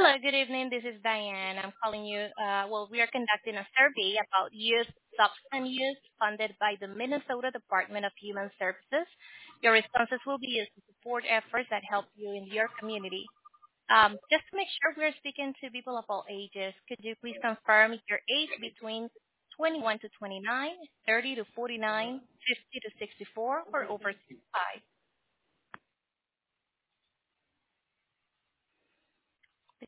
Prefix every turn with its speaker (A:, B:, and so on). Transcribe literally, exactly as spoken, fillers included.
A: Hello, good evening. This is Diane. I'm calling you. Uh, well, we are conducting a survey about youth substance use funded by the Minnesota Department of Human Services. Your responses will be used to support efforts that help you in your community. Um, just to make sure we're speaking to people of all ages, could you please confirm your age between twenty-one to twenty-nine, thirty to forty-nine, fifty to sixty-four, or over sixty-five?